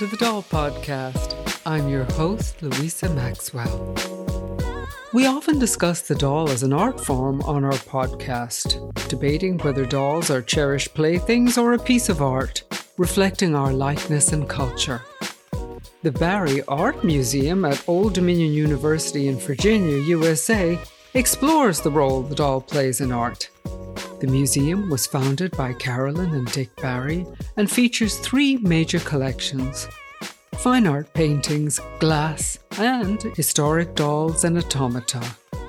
to the Doll Podcast. I'm your host, Louisa Maxwell. We often discuss the doll as an art form on our podcast, debating whether dolls are cherished playthings or a piece of art, reflecting our likeness and culture. The Barry Art Museum at Old Dominion University in Virginia, USA, explores the role the doll plays in art. The museum was founded by Carolyn and Dick Barry and features three major collections: fine art paintings, glass, and historic dolls and automata.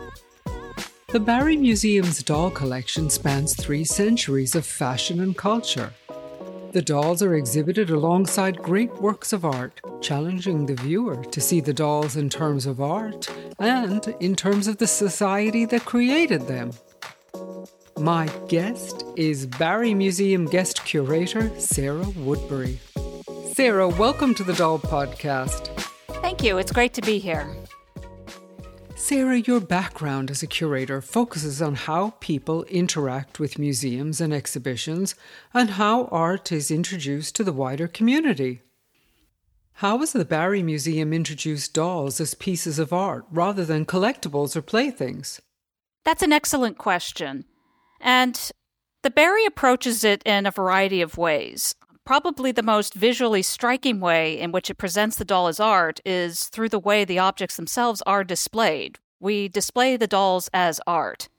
The Barry Museum's doll collection spans 3 centuries of fashion and culture. The dolls are exhibited alongside great works of art, challenging the viewer to see the dolls in terms of art and in terms of the society that created them. My guest is Barry Museum guest curator Sarah Woodbury. Sarah, welcome to the Doll Podcast. Thank you. It's great to be here. Sarah, your background as a curator focuses on how people interact with museums and exhibitions and how art is introduced to the wider community. How has the Barry Museum introduced dolls as pieces of art rather than collectibles or playthings? That's an excellent question. And the Barry approaches it in a variety of ways. Probably the most visually striking way in which it presents the doll as art is through the way the objects themselves are displayed. We display the dolls as art.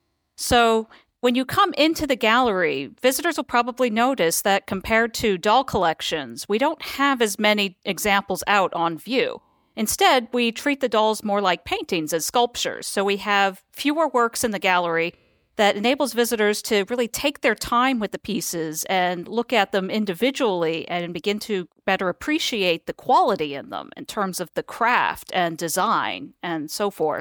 So when you come into the gallery, visitors will probably notice that compared to doll collections, we don't have as many examples out on view. Instead, we treat the dolls more like paintings as sculptures. So we have fewer works in the gallery that enables visitors to really take their time with the pieces and look at them individually and begin to better appreciate the quality in them in terms of the craft and design and so forth.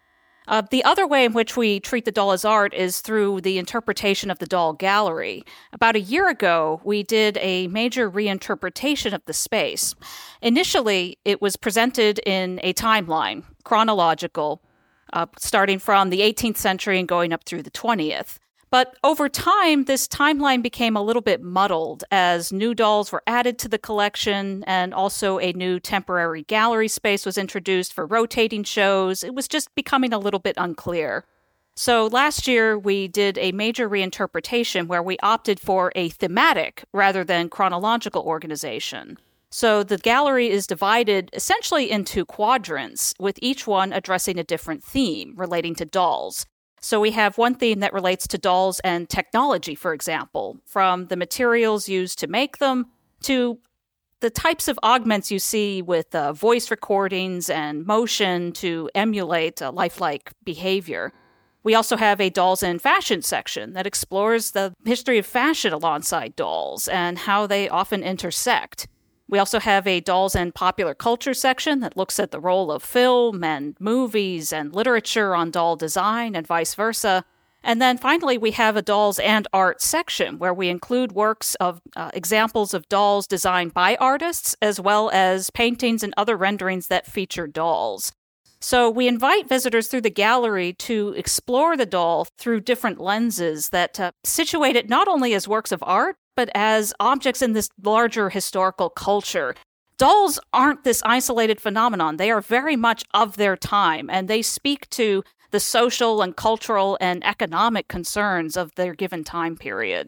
The other way in which we treat the doll as art is through the interpretation of the doll gallery. About a year ago, we did a major reinterpretation of the space. Initially, it was presented in a timeline, chronological, starting from the 18th century and going up through the 20th. But over time, this timeline became a little bit muddled as new dolls were added to the collection and also a new temporary gallery space was introduced for rotating shows. It was just becoming a little bit unclear. So last year, we did a major reinterpretation where we opted for a thematic rather than chronological organization. So the gallery is divided essentially into quadrants, with each one addressing a different theme relating to dolls. So we have one theme that relates to dolls and technology, for example, from the materials used to make them to the types of augments you see with voice recordings and motion to emulate lifelike behavior. We also have a dolls and fashion section that explores the history of fashion alongside dolls and how they often intersect. We also have a dolls and popular culture section that looks at the role of film and movies and literature on doll design and vice versa. And then finally, we have a dolls and art section where we include works of examples of dolls designed by artists, as well as paintings and other renderings that feature dolls. So we invite visitors through the gallery to explore the doll through different lenses that situate it not only as works of art, but as objects in this larger historical culture. Dolls aren't this isolated phenomenon. They are very much of their time, and they speak to the social and cultural and economic concerns of their given time period.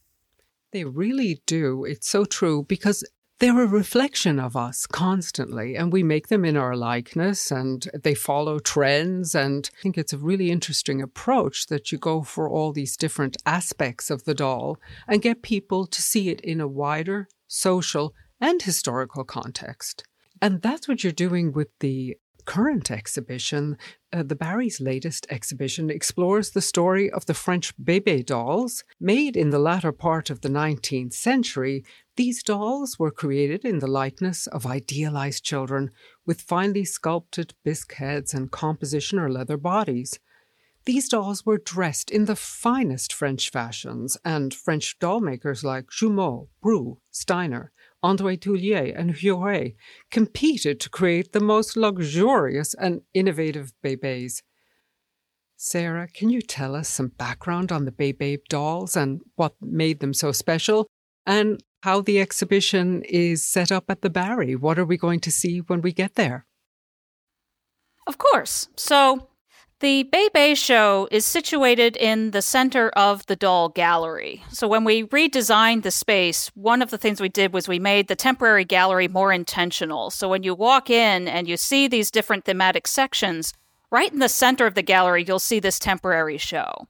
They really do. It's so true because they're a reflection of us constantly, and we make them in our likeness, and they follow trends. And I think it's a really interesting approach that you go for all these different aspects of the doll and get people to see it in a wider social and historical context. And that's what you're doing with the current exhibition. The Barry's latest exhibition explores the story of the French bébé dolls. Made in the latter part of the 19th century, these dolls were created in the likeness of idealized children with finely sculpted bisque heads and composition or leather bodies. These dolls were dressed in the finest French fashions, and French doll makers like Jumeau, Brou, Steiner, André Toulier, and Huret competed to create the most luxurious and innovative bébés. Sarah, can you tell us some background on the bébé dolls and what made them so special? And how the exhibition is set up at the Barry? What are we going to see when we get there? Of course. So the Bei show is situated in the center of the doll gallery. So when we redesigned the space, one of the things we did was we made the temporary gallery more intentional. So when you walk in and you see these different thematic sections, right in the center of the gallery, you'll see this temporary show.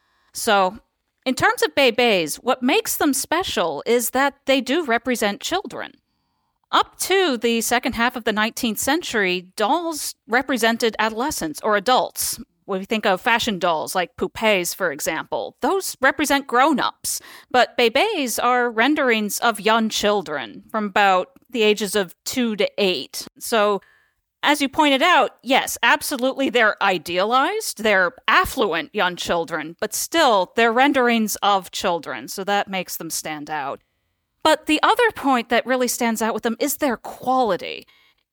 So in terms of Beis, what makes them special is that they do represent children. Up to the second half of the 19th century, dolls represented adolescents or adults. When we think of fashion dolls like poupées, for example, those represent grown-ups. But Beis are renderings of young children from about the ages of 2 to 8. So, as you pointed out, yes, absolutely they're idealized. They're affluent young children, but still they're renderings of children, so that makes them stand out. But the other point that really stands out with them is their quality.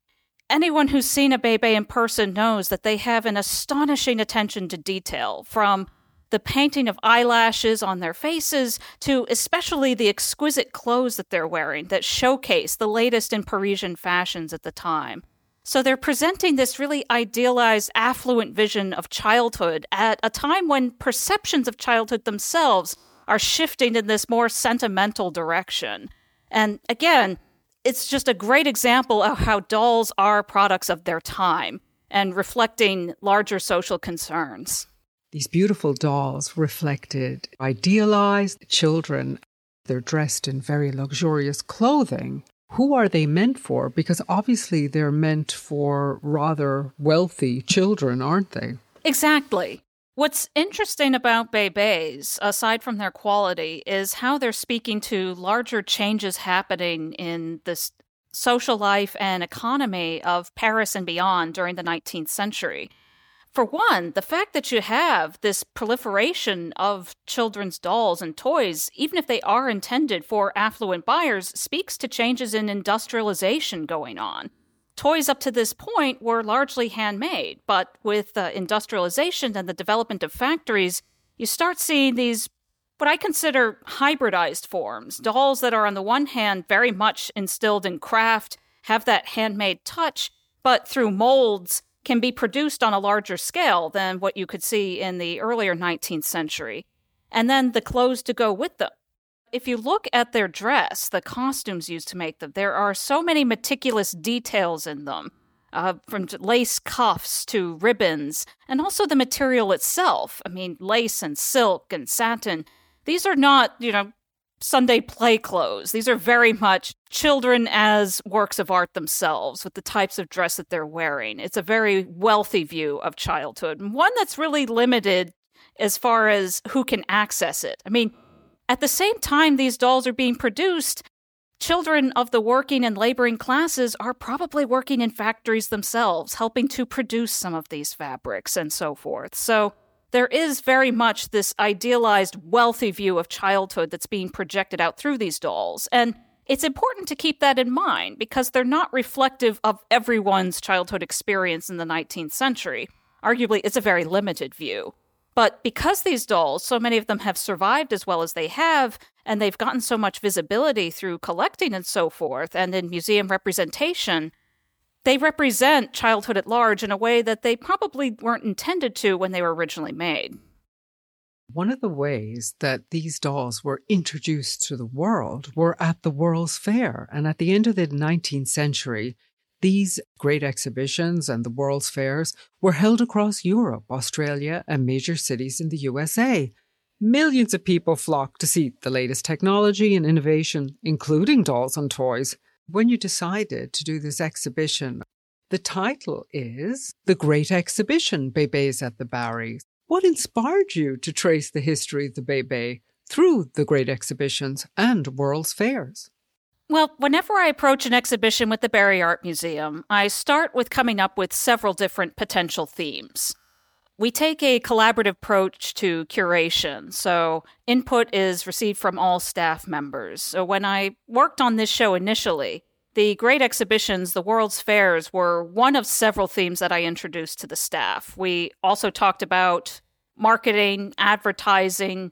Anyone who's seen a Bei in person knows that they have an astonishing attention to detail, from the painting of eyelashes on their faces to especially the exquisite clothes that they're wearing that showcase the latest in Parisian fashions at the time. So they're presenting this really idealized, affluent vision of childhood at a time when perceptions of childhood themselves are shifting in this more sentimental direction. And again, it's just a great example of how dolls are products of their time and reflecting larger social concerns. These beautiful dolls reflected idealized children. They're dressed in very luxurious clothing. Who are they meant for? Because obviously they're meant for rather wealthy children, aren't they? Exactly. What's interesting about Beis, aside from their quality, is how they're speaking to larger changes happening in this social life and economy of Paris and beyond during the 19th century. For one, the fact that you have this proliferation of children's dolls and toys, even if they are intended for affluent buyers, speaks to changes in industrialization going on. Toys up to this point were largely handmade, but with industrialization and the development of factories, you start seeing these, what I consider hybridized forms, dolls that are on the one hand very much instilled in craft, have that handmade touch, but through molds can be produced on a larger scale than what you could see in the earlier 19th century. And then the clothes to go with them. If you look at their dress, the costumes used to make them, there are so many meticulous details in them, from lace cuffs to ribbons, and also the material itself. I mean, lace and silk and satin. These are not, Sunday play clothes. These are very much children as works of art themselves with the types of dress that they're wearing. It's a very wealthy view of childhood, and one that's really limited as far as who can access it. I mean, at the same time these dolls are being produced, children of the working and laboring classes are probably working in factories themselves, helping to produce some of these fabrics and so forth. So there is very much this idealized, wealthy view of childhood that's being projected out through these dolls. And it's important to keep that in mind because they're not reflective of everyone's childhood experience in the 19th century. Arguably, it's a very limited view. But because these dolls, so many of them have survived as well as they have, and they've gotten so much visibility through collecting and so forth, and in museum representation, they represent childhood at large in a way that they probably weren't intended to when they were originally made. One of the ways that these dolls were introduced to the world were at the World's Fair. And at the end of the 19th century, these great exhibitions and the World's Fairs were held across Europe, Australia, and major cities in the USA. Millions of people flocked to see the latest technology and innovation, including dolls and toys. When you decided to do this exhibition, the title is The Great Exhibition, Beis at the Barry. What inspired you to trace the history of the Bei through the great exhibitions and World's Fairs? Well, whenever I approach an exhibition with the Barry Art Museum, I start with coming up with several different potential themes. We take a collaborative approach to curation, so input is received from all staff members. So when I worked on this show initially, the great exhibitions, the World's Fairs, were one of several themes that I introduced to the staff. We also talked about marketing, advertising,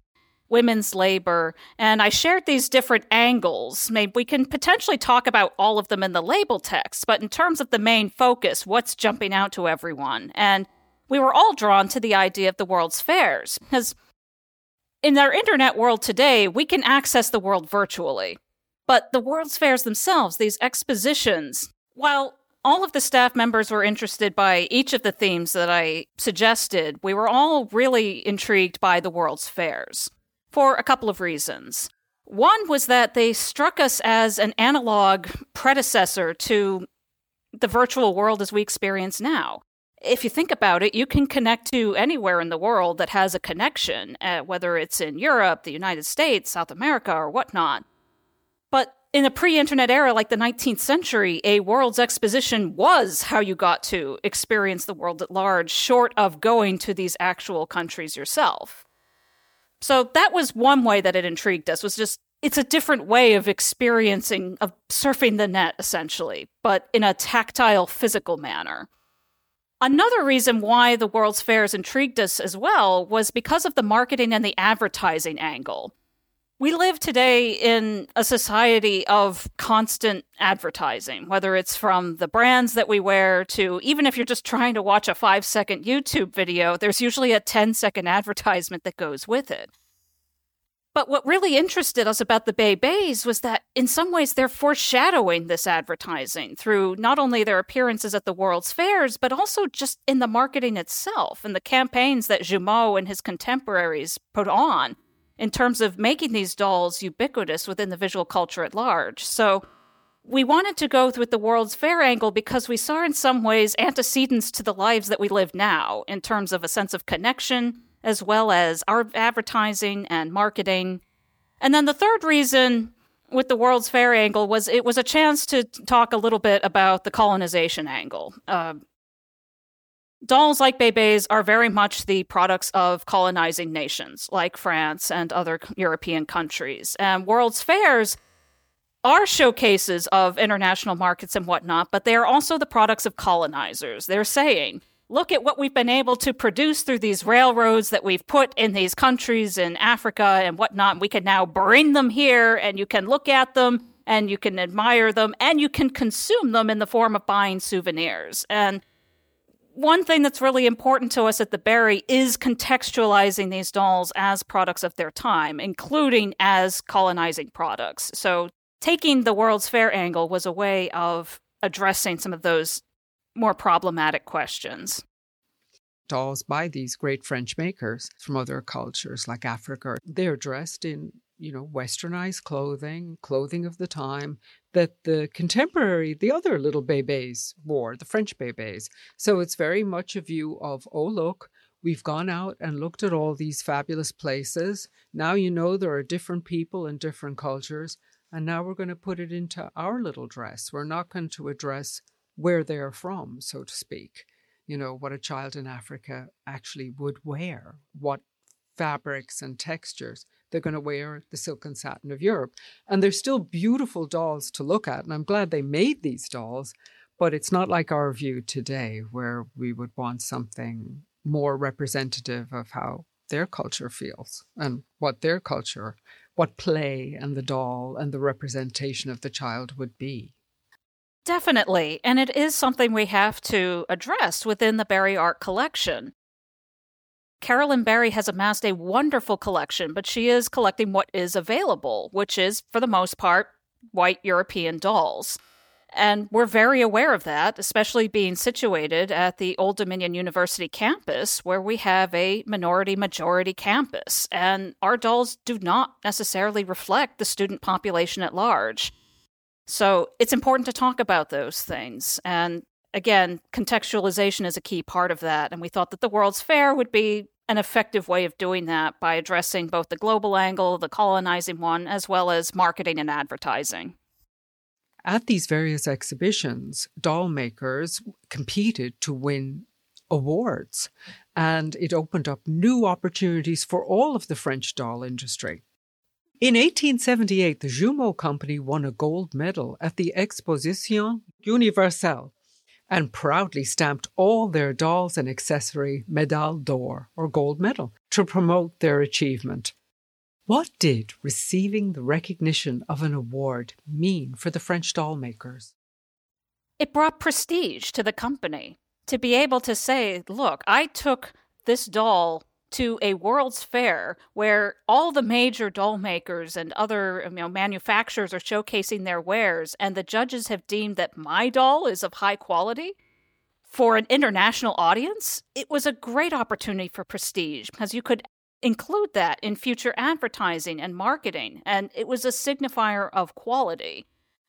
women's labor, and I shared these different angles. Maybe we can potentially talk about all of them in the label text, but in terms of the main focus, what's jumping out to everyone? And we were all drawn to the idea of the World's Fairs, because in our internet world today, we can access the world virtually. But the World's Fairs themselves, these expositions, while all of the staff members were interested by each of the themes that I suggested, we were all really intrigued by the World's Fairs for a couple of reasons. One was that they struck us as an analog predecessor to the virtual world as we experience now. If you think about it, you can connect to anywhere in the world that has a connection, whether it's in Europe, the United States, South America, or whatnot. But in a pre-internet era like the 19th century, a world's exposition was how you got to experience the world at large, short of going to these actual countries yourself. So that was one way that it intrigued us, was just, it's a different way of experiencing, of surfing the net, essentially, but in a tactile, physical manner. Another reason why the World's Fairs intrigued us as well was because of the marketing and the advertising angle. We live today in a society of constant advertising, whether it's from the brands that we wear to, even if you're just trying to watch a 5-second YouTube video, there's usually a 10-second advertisement that goes with it. But what really interested us about the Bébés was that in some ways they're foreshadowing this advertising through not only their appearances at the World's Fairs, but also just in the marketing itself and the campaigns that Jumeau and his contemporaries put on in terms of making these dolls ubiquitous within the visual culture at large. So we wanted to go with the World's Fair angle because we saw in some ways antecedents to the lives that we live now in terms of a sense of connection, as well as our advertising and marketing. And then the third reason with the World's Fair angle was it was a chance to talk a little bit about the colonization angle. Dolls like Bébés are very much the products of colonizing nations, like France and other European countries. And World's Fairs are showcases of international markets and whatnot, but they are also the products of colonizers. They're saying, look at what we've been able to produce through these railroads that we've put in these countries in Africa and whatnot. We can now bring them here, and you can look at them, and you can admire them, and you can consume them in the form of buying souvenirs. And one thing that's really important to us at the Berry is contextualizing these dolls as products of their time, including as colonizing products. So taking the World's Fair angle was a way of addressing some of those more problematic questions. Dolls by these great French makers from other cultures like Africa, they're dressed in, westernized clothing of the time that the other little Bébés wore, the French Bébés. So it's very much a view of, oh, look, we've gone out and looked at all these fabulous places. Now there are different people and different cultures, and now we're going to put it into our little dress. We're not going to address where they're from, so to speak. What a child in Africa actually would wear, what fabrics and textures. They're going to wear the silk and satin of Europe. And they're still beautiful dolls to look at. And I'm glad they made these dolls, but it's not like our view today where we would want something more representative of how their culture feels and what their culture, what play and the doll and the representation of the child would be. Definitely. And it is something we have to address within the Berry Art Collection. Carolyn Berry has amassed a wonderful collection, but she is collecting what is available, which is, for the most part, white European dolls. And we're very aware of that, especially being situated at the Old Dominion University campus, where we have a minority-majority campus. And our dolls do not necessarily reflect the student population at large. So it's important to talk about those things. And again, contextualization is a key part of that. And we thought that the World's Fair would be an effective way of doing that by addressing both the global angle, the colonizing one, as well as marketing and advertising. At these various exhibitions, doll makers competed to win awards, and it opened up new opportunities for all of the French doll industry. In 1878, the Jumeau Company won a gold medal at the Exposition Universelle and proudly stamped all their dolls and accessory médaille d'or, or gold medal, to promote their achievement. What did receiving the recognition of an award mean for the French doll makers? It brought prestige to the company. To be able to say, look, I took this doll to a World's Fair where all the major doll makers and other manufacturers are showcasing their wares, and the judges have deemed that my doll is of high quality. For an international audience, it was a great opportunity for prestige because you could include that in future advertising and marketing, and it was a signifier of quality.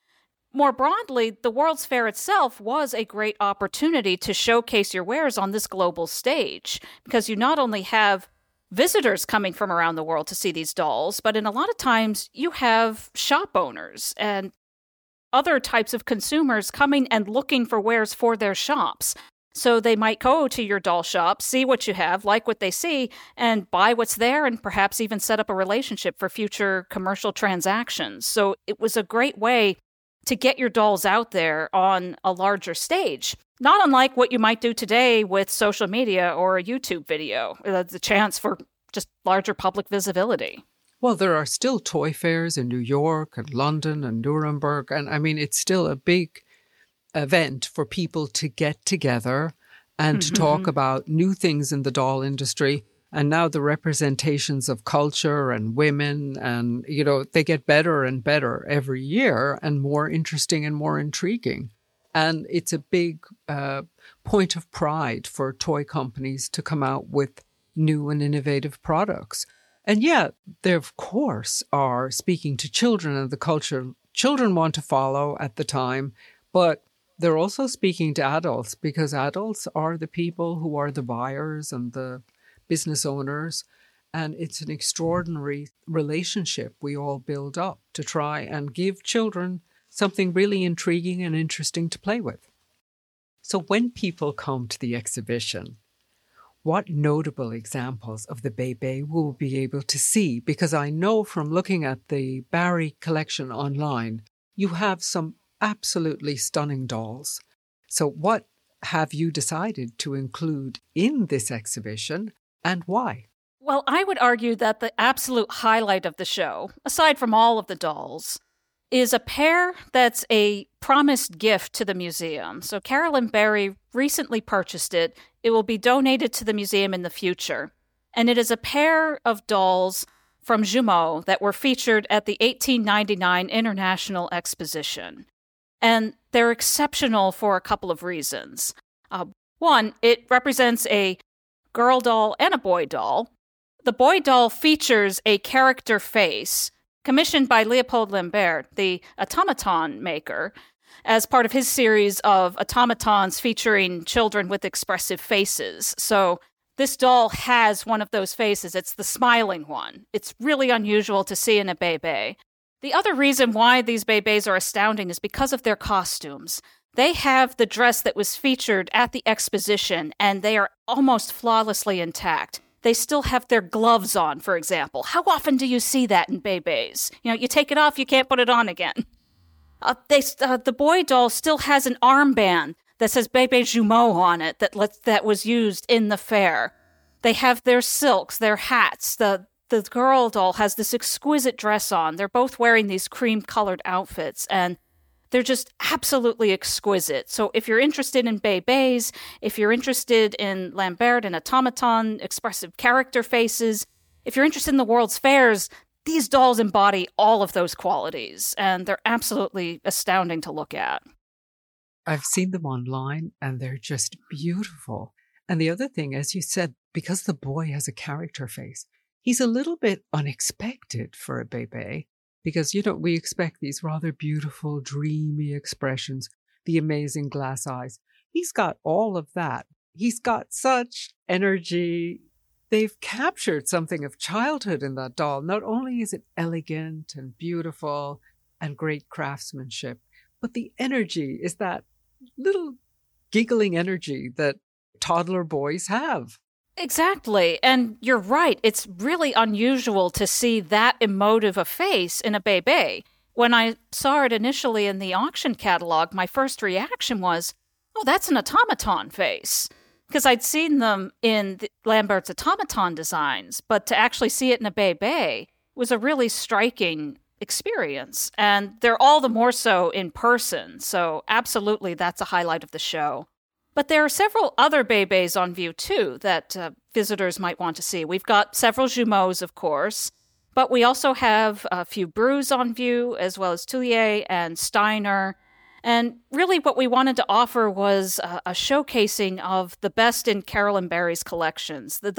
More broadly, the World's Fair itself was a great opportunity to showcase your wares on this global stage, because you not only have visitors coming from around the world to see these dolls, but in a lot of times you have shop owners and other types of consumers coming and looking for wares for their shops. So they might go to your doll shop, see what you have, like what they see, and buy what's there, and perhaps even set up a relationship for future commercial transactions. So it was a great way to get your dolls out there on a larger stage. Not unlike what you might do today with social media or a YouTube video, the chance for just larger public visibility. Well, there are still toy fairs in New York and London and Nuremberg. And I mean, it's still a big event for people to get together and to talk about new things in the doll industry. And now the representations of culture and women and, they get better and better every year and more interesting and more intriguing. And it's a big point of pride for toy companies to come out with new and innovative products. And yet, they, of course, are speaking to children and the culture children want to follow at the time, but they're also speaking to adults because adults are the people who are the buyers and the business owners. And it's an extraordinary relationship we all build up to try and give children something really intriguing and interesting to play with. So when people come to the exhibition, what notable examples of the Bébé will we be able to see? Because I know from looking at the Barry collection online, you have some absolutely stunning dolls. So what have you decided to include in this exhibition and why? Well, I would argue that the absolute highlight of the show, aside from all of the dolls, is a pair that's a promised gift to the museum. So Carolyn Barry recently purchased it. It will be donated to the museum in the future. And it is a pair of dolls from Jumeaux that were featured at the 1899 International Exposition. And they're exceptional for a couple of reasons. One, it represents a girl doll and a boy doll. The boy doll features a character face commissioned by Leopold Lambert, the automaton maker, as part of his series of automatons featuring children with expressive faces. So this doll has one of those faces. It's the smiling one. It's really unusual to see in a Bébé. The other reason why these Bébés are astounding is because of their costumes. They have the dress that was featured at the exposition, and they are almost flawlessly intact. They still have their gloves on, for example. How often do you see that in Bébés? You take it off, you can't put it on again. The boy doll still has an armband that says Bébé Jumeaux on it that was used in the fair. They have their silks, their hats. The girl doll has this exquisite dress on. They're both wearing these cream-colored outfits, and they're just absolutely exquisite. So if you're interested in Bébés, if you're interested in Lambert and automaton, expressive character faces, if you're interested in the World's Fairs, these dolls embody all of those qualities, and they're absolutely astounding to look at. I've seen them online, and they're just beautiful. And the other thing, as you said, because the boy has a character face, he's a little bit unexpected for a Bébé. Because, we expect these rather beautiful, dreamy expressions, the amazing glass eyes. He's got all of that. He's got such energy. They've captured something of childhood in that doll. Not only is it elegant and beautiful and great craftsmanship, but the energy is that little giggling energy that toddler boys have. Exactly. And you're right. It's really unusual to see that emotive a face in a Bébé. When I saw it initially in the auction catalog, my first reaction was, oh, that's an automaton face. Because I'd seen them in Lambert's automaton designs, but to actually see it in a Bébé, was a really striking experience. And they're all the more so in person. So absolutely, that's a highlight of the show. But there are several other bébés on view, too, that visitors might want to see. We've got several jumeaux, of course, but we also have a few Brus on view, as well as Tullier and Steiner. And really what we wanted to offer was a showcasing of the best in Carolyn Barry's collections. The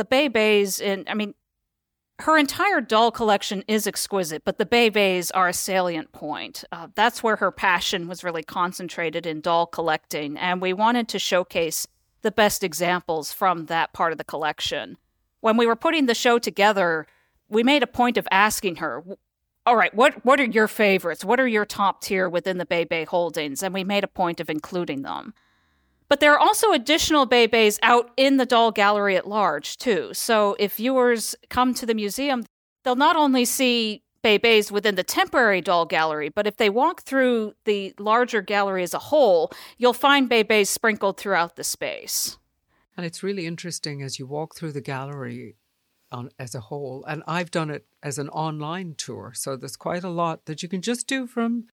bébés, her entire doll collection is exquisite, but the bébés are a salient point. That's where her passion was really concentrated in doll collecting, and we wanted to showcase the best examples from that part of the collection. When we were putting the show together, we made a point of asking her, all right, what are your favorites? What are your top tier within the bébé holdings? And we made a point of including them. But there are also additional bébés out in the doll gallery at large, too. So if viewers come to the museum, they'll not only see bébés within the temporary doll gallery, but if they walk through the larger gallery as a whole, you'll find bébés sprinkled throughout the space. And it's really interesting as you walk through the gallery as a whole, and I've done it as an online tour, so there's quite a lot that you can just do from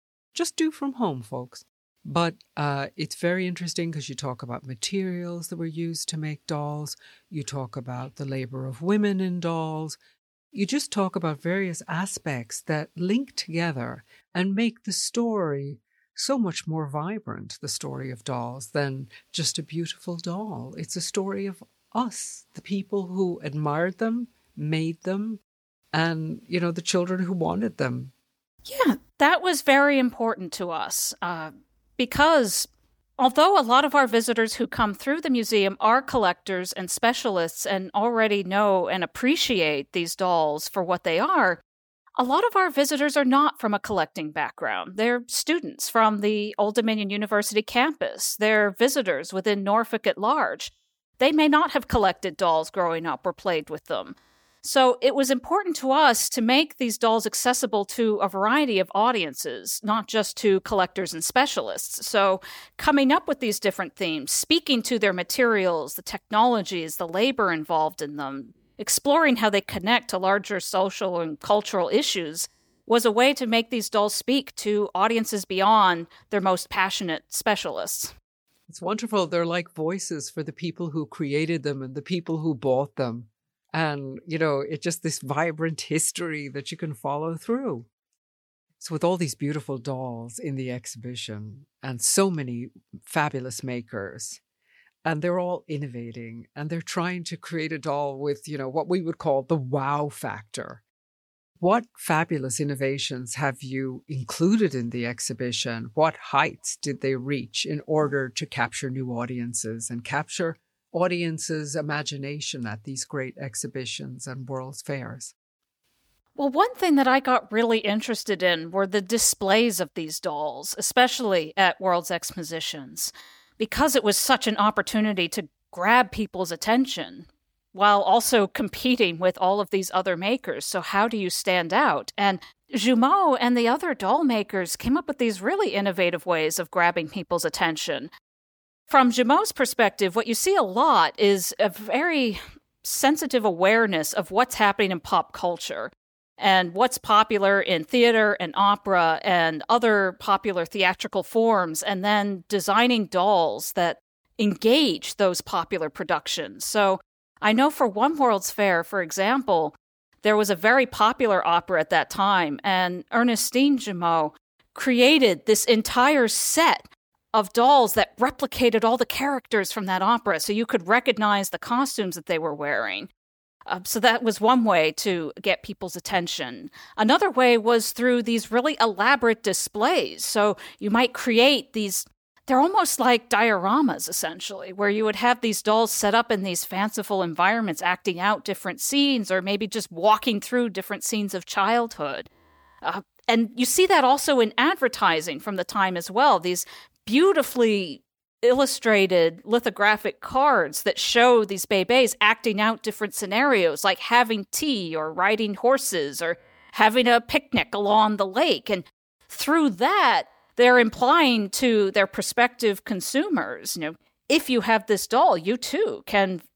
home, folks. But it's very interesting because you talk about materials that were used to make dolls. You talk about the labor of women in dolls. You just talk about various aspects that link together and make the story so much more vibrant, the story of dolls, than just a beautiful doll. It's a story of us, the people who admired them, made them, and, the children who wanted them. Yeah, that was very important to us. Because although a lot of our visitors who come through the museum are collectors and specialists and already know and appreciate these dolls for what they are, a lot of our visitors are not from a collecting background. They're students from the Old Dominion University campus. They're visitors within Norfolk at large. They may not have collected dolls growing up or played with them. So it was important to us to make these dolls accessible to a variety of audiences, not just to collectors and specialists. So coming up with these different themes, speaking to their materials, the technologies, the labor involved in them, exploring how they connect to larger social and cultural issues was a way to make these dolls speak to audiences beyond their most passionate specialists. It's wonderful. They're like voices for the people who created them and the people who bought them. And, it's just this vibrant history that you can follow through. So with all these beautiful dolls in the exhibition and so many fabulous makers, and they're all innovating and they're trying to create a doll with, what we would call the wow factor. What fabulous innovations have you included in the exhibition? What heights did they reach in order to capture new audiences and capture audiences' imagination at these great exhibitions and World's Fairs? Well, one thing that I got really interested in were the displays of these dolls, especially at World's Expositions, because it was such an opportunity to grab people's attention while also competing with all of these other makers. So how do you stand out? And Jumeaux and the other doll makers came up with these really innovative ways of grabbing people's attention. From Jumeaux's perspective, what you see a lot is a very sensitive awareness of what's happening in pop culture and what's popular in theater and opera and other popular theatrical forms, and then designing dolls that engage those popular productions. So I know for One World's Fair, for example, there was a very popular opera at that time, and Ernestine Jumeaux created this entire set of dolls that replicated all the characters from that opera, so you could recognize the costumes that they were wearing. So that was one way to get people's attention. Another way was through these really elaborate displays. So you might create these, they're almost like dioramas, essentially, where you would have these dolls set up in these fanciful environments, acting out different scenes, or maybe just walking through different scenes of childhood. And you see that also in advertising from the time as well, these beautifully illustrated lithographic cards that show these bébés acting out different scenarios, like having tea or riding horses or having a picnic along the lake. And through that, they're implying to their prospective consumers, if you have this doll, you too can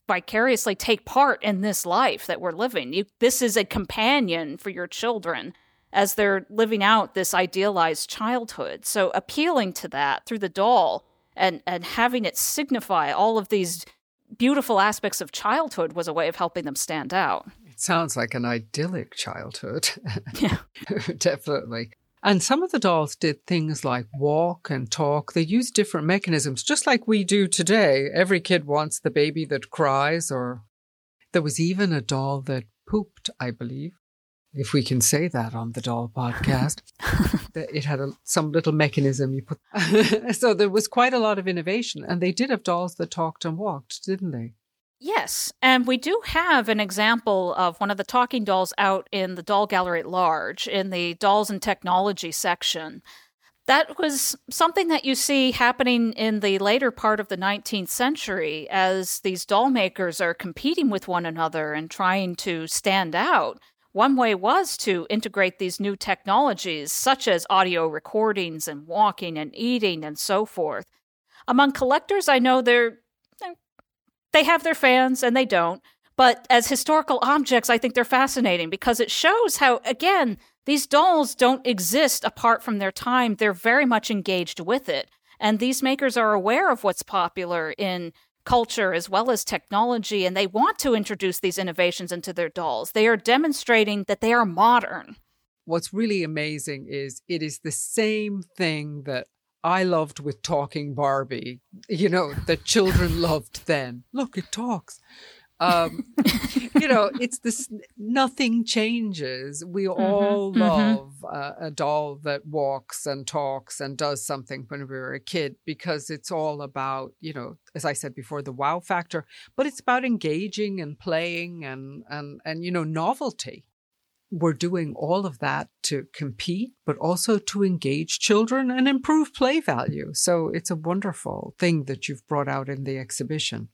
vicariously take part in this life that we're living. This is a companion for your children as they're living out this idealized childhood. So appealing to that through the doll and having it signify all of these beautiful aspects of childhood was a way of helping them stand out. It sounds like an idyllic childhood. Yeah. Definitely. And some of the dolls did things like walk and talk. They used different mechanisms, just like we do today. Every kid wants the baby that cries, or there was even a doll that pooped, I believe, if we can say that on the doll podcast. It had some little mechanism you put. So there was quite a lot of innovation. And they did have dolls that talked and walked, didn't they? Yes, and we do have an example of one of the talking dolls out in the doll gallery at large, in the dolls and technology section. That was something that you see happening in the later part of the 19th century as these doll makers are competing with one another and trying to stand out. One way was to integrate these new technologies, such as audio recordings and walking and eating and so forth. Among collectors, I know they have their fans and they don't. But as historical objects, I think they're fascinating because it shows how, again, these dolls don't exist apart from their time. They're very much engaged with it. And these makers are aware of what's popular in culture as well as technology, and they want to introduce these innovations into their dolls. They are demonstrating that they are modern. What's really amazing is it is the same thing that I loved with Talking Barbie, that children loved then. Look, it talks. It's this, nothing changes. We all love a doll that walks and talks and does something when we were a kid, because it's all about, as I said before, the wow factor, but it's about engaging and playing and novelty. We're doing all of that to compete, but also to engage children and improve play value. So it's a wonderful thing that you've brought out in the exhibition.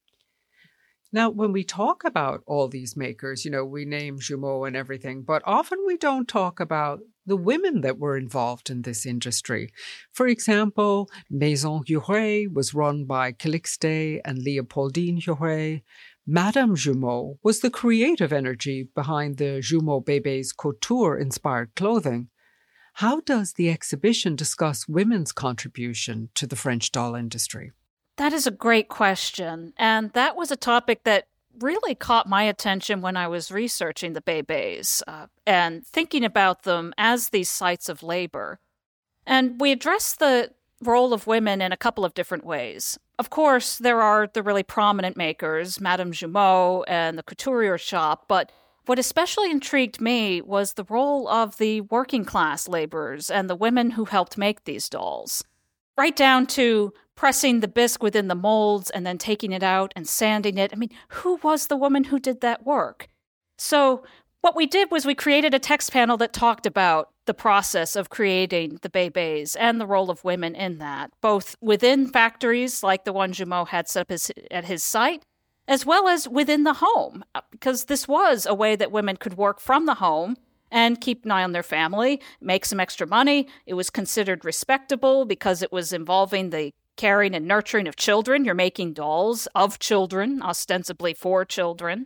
Now, when we talk about all these makers, we name Jumeau and everything, but often we don't talk about the women that were involved in this industry. For example, Maison Huret was run by Calixte and Leopoldine Huret. Madame Jumeau was the creative energy behind the Jumeau Bébés couture-inspired clothing. How does the exhibition discuss women's contribution to the French doll industry? That is a great question, and that was a topic that really caught my attention when I was researching the Bébés and thinking about them as these sites of labor. And we addressed the role of women in a couple of different ways. Of course, there are the really prominent makers, Madame Jumeau and the couturier shop, but what especially intrigued me was the role of the working class laborers and the women who helped make these dolls. Right down to pressing the bisque within the molds and then taking it out and sanding it. I mean, who was the woman who did that work? So what we did was we created a text panel that talked about the process of creating the Bébés and the role of women in that, both within factories like the one Jumeau had set up at his site, as well as within the home, because this was a way that women could work from the home and keep an eye on their family, make some extra money. It was considered respectable because it was involving the caring and nurturing of children. You're making dolls of children, ostensibly for children.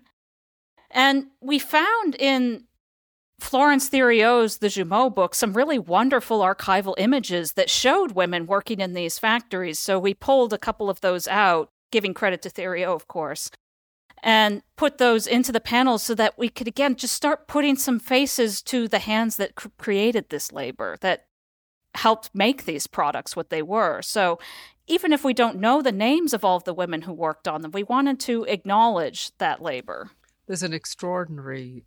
And we found in Florence Thériault's The Jumeau book some really wonderful archival images that showed women working in these factories. So we pulled a couple of those out, giving credit to Thériault, of course, and put those into the panels so that we could, again, just start putting some faces to the hands that created this labor, that helped make these products what they were. So even if we don't know the names of all of the women who worked on them, we wanted to acknowledge that labor. There's an extraordinary,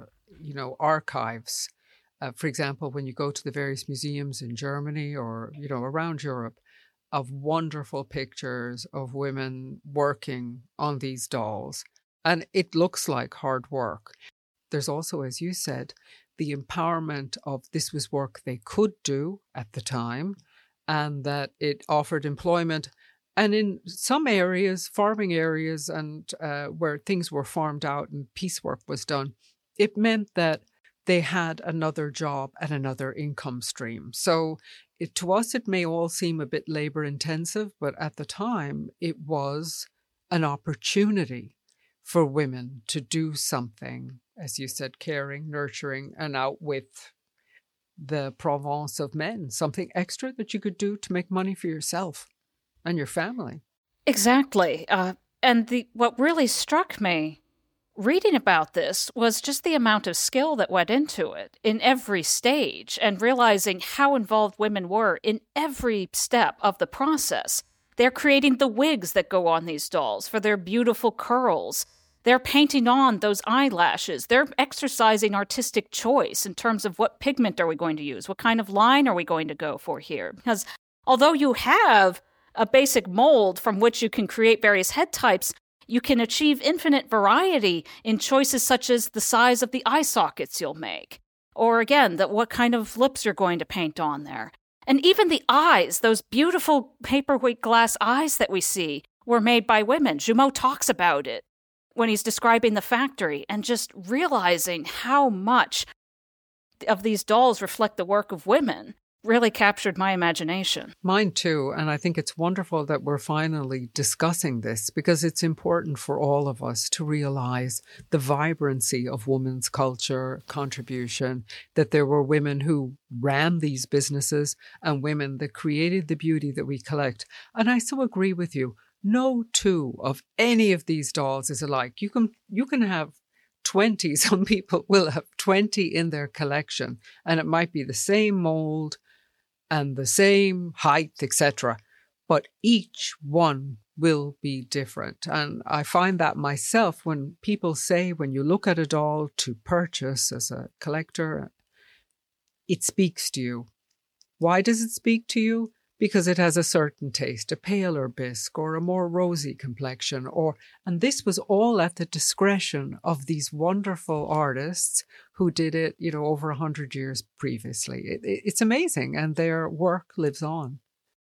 archives. For example, when you go to the various museums in Germany or, around Europe, of wonderful pictures of women working on these dolls. And it looks like hard work. There's also, as you said, the empowerment of this was work they could do at the time, and that it offered employment. And in some areas, farming areas, and where things were farmed out and piecework was done, it meant that they had another job and another income stream. So to us, it may all seem a bit labor intensive, but at the time, it was an opportunity for women to do something, as you said, caring, nurturing, and out with the Provence of men, something extra that you could do to make money for yourself and your family. Exactly. And what really struck me reading about this was just the amount of skill that went into it in every stage, and realizing how involved women were in every step of the process. They're creating the wigs that go on these dolls for their beautiful curls. They're painting on those eyelashes. They're exercising artistic choice in terms of what pigment are we going to use? What kind of line are we going to go for here? Because although you have a basic mold from which you can create various head types, you can achieve infinite variety in choices such as the size of the eye sockets you'll make. Or again, what kind of lips you're going to paint on there. And even the eyes, those beautiful paperweight glass eyes that we see, were made by women. Jumeau talks about it when he's describing the factory, and just realizing how much of these dolls reflect the work of women really captured my imagination. Mine too. And I think it's wonderful that we're finally discussing this, because it's important for all of us to realize the vibrancy of women's culture, contribution, that there were women who ran these businesses and women that created the beauty that we collect. And I so agree with you. No two of any of these dolls is alike. You can have 20. Some people will have 20 in their collection, and it might be the same mold and the same height, etc. But each one will be different. And I find that myself when people say, when you look at a doll to purchase as a collector, it speaks to you. Why does it speak to you? Because it has a certain taste, a paler bisque or a more rosy complexion, and this was all at the discretion of these wonderful artists who did it, over 100 years previously. It's amazing, and their work lives on.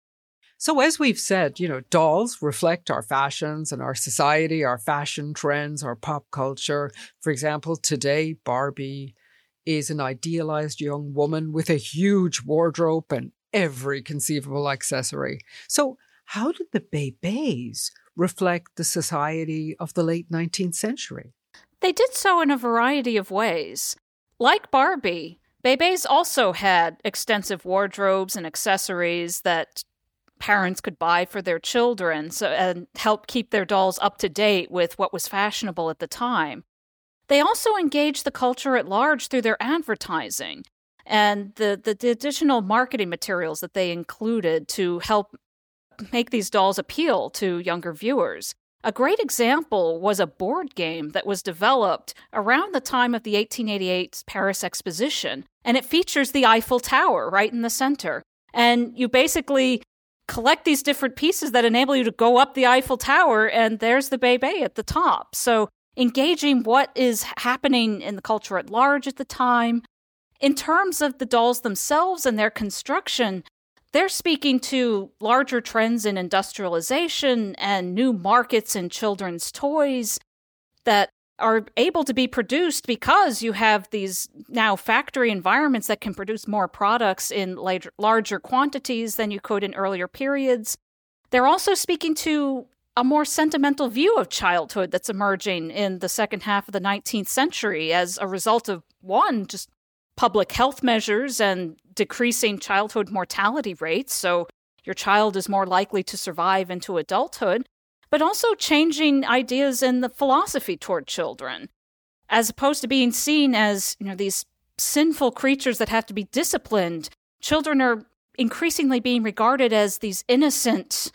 So as we've said, dolls reflect our fashions and our society, our fashion trends, our pop culture. For example, today, Barbie is an idealized young woman with a huge wardrobe and every conceivable accessory. So how did the Bébés reflect the society of the late 19th century? They did so in a variety of ways. Like Barbie, Bébés also had extensive wardrobes and accessories that parents could buy for their children and help keep their dolls up to date with what was fashionable at the time. They also engaged the culture at large through their advertising and the additional marketing materials that they included to help make these dolls appeal to younger viewers. A great example was a board game that was developed around the time of the 1888 Paris Exposition, and it features the Eiffel Tower right in the center. And you basically collect these different pieces that enable you to go up the Eiffel Tower, and there's the Bébé at the top. So engaging what is happening in the culture at large at the time. In terms of the dolls themselves and their construction, they're speaking to larger trends in industrialization and new markets in children's toys that are able to be produced because you have these now factory environments that can produce more products in larger quantities than you could in earlier periods. They're also speaking to a more sentimental view of childhood that's emerging in the second half of the 19th century as a result of, one, just public health measures and decreasing childhood mortality rates, so your child is more likely to survive into adulthood, but also changing ideas in the philosophy toward children. As opposed to being seen as, these sinful creatures that have to be disciplined, children are increasingly being regarded as these innocent,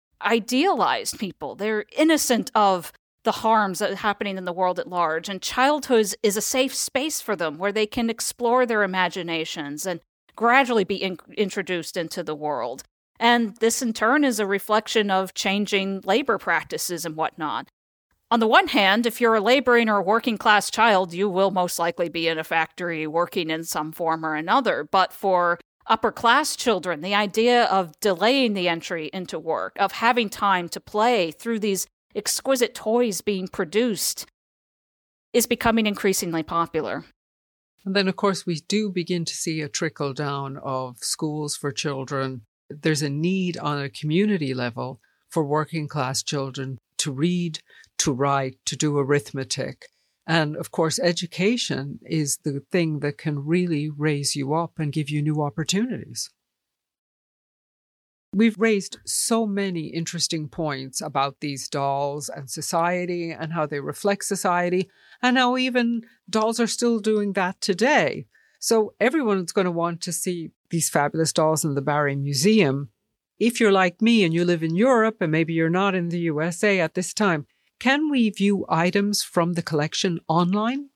idealized people. They're innocent of the harms that are happening in the world at large, and childhood is a safe space for them where they can explore their imaginations and gradually be introduced into the world. And this in turn is a reflection of changing labor practices and whatnot. On the one hand, if you're a laboring or working class child, you will most likely be in a factory working in some form or another. But for upper class children, the idea of delaying the entry into work, of having time to play through these exquisite toys being produced, is becoming increasingly popular. And then, of course, we do begin to see a trickle down of schools for children. There's a need on a community level for working class children to read, to write, to do arithmetic. And of course, education is the thing that can really raise you up and give you new opportunities. We've raised so many interesting points about these dolls and society and how they reflect society, and how even dolls are still doing that today. So everyone's going to want to see these fabulous dolls in the Barry Museum. If you're like me and you live in Europe and maybe you're not in the USA at this time, can we view items from the collection online?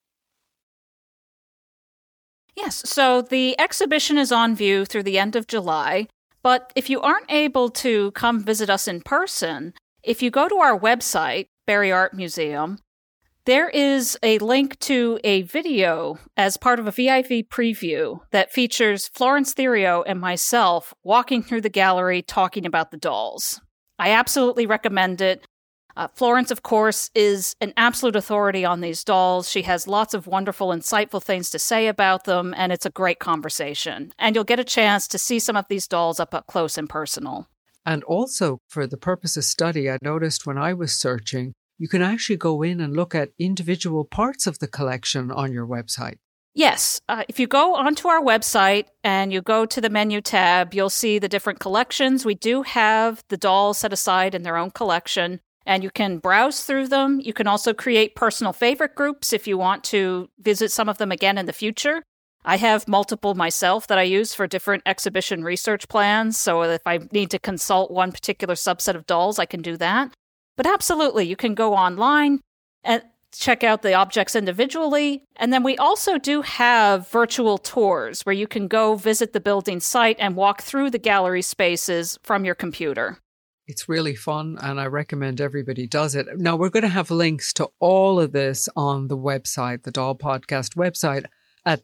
Yes, so the exhibition is on view through the end of July. But if you aren't able to come visit us in person, if you go to our website, Barry Art Museum, there is a link to a video as part of a VIP preview that features Florence Theriault and myself walking through the gallery talking about the dolls. I absolutely recommend it. Florence, of course, is an absolute authority on these dolls. She has lots of wonderful, insightful things to say about them, and it's a great conversation. And you'll get a chance to see some of these dolls up close and personal. And also, for the purpose of study, I noticed when I was searching, you can actually go in and look at individual parts of the collection on your website. Yes. If you go onto our website and you go to the menu tab, you'll see the different collections. We do have the dolls set aside in their own collection. And you can browse through them. You can also create personal favorite groups if you want to visit some of them again in the future. I have multiple myself that I use for different exhibition research plans. So if I need to consult one particular subset of dolls, I can do that. But absolutely, you can go online and check out the objects individually. And then we also do have virtual tours where you can go visit the building site and walk through the gallery spaces from your computer. It's really fun, and I recommend everybody does it. Now, we're going to have links to all of this on the website, the Doll Podcast website, at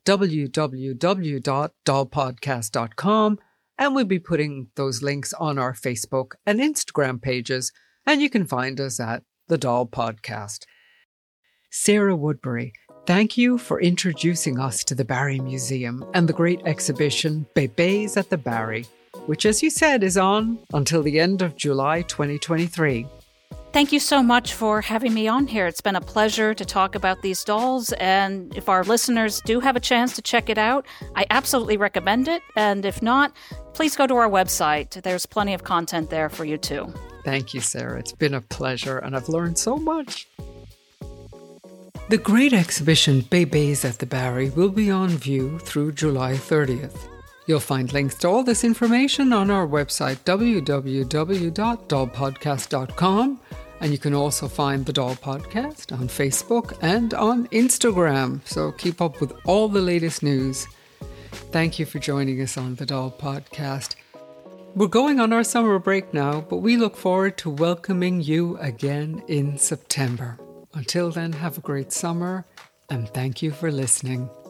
www.dollpodcast.com, and we'll be putting those links on our Facebook and Instagram pages, and you can find us at the Doll Podcast. Sarah Woodbury, thank you for introducing us to the Barry Museum and the great exhibition Bébés at the Barry, which, as you said, is on until the end of July 2023. Thank you so much for having me on here. It's been a pleasure to talk about these dolls, and if our listeners do have a chance to check it out, I absolutely recommend it. And if not, please go to our website. There's plenty of content there for you too. Thank you, Sarah. It's been a pleasure, and I've learned so much. The great exhibition Bébés at the Barry will be on view through July 30th. You'll find links to all this information on our website, www.dollpodcast.com, and you can also find the Doll Podcast on Facebook and on Instagram, so keep up with all the latest news. Thank you for joining us on the Doll Podcast. We're going on our summer break now, but we look forward to welcoming you again in September. Until then, have a great summer, and thank you for listening.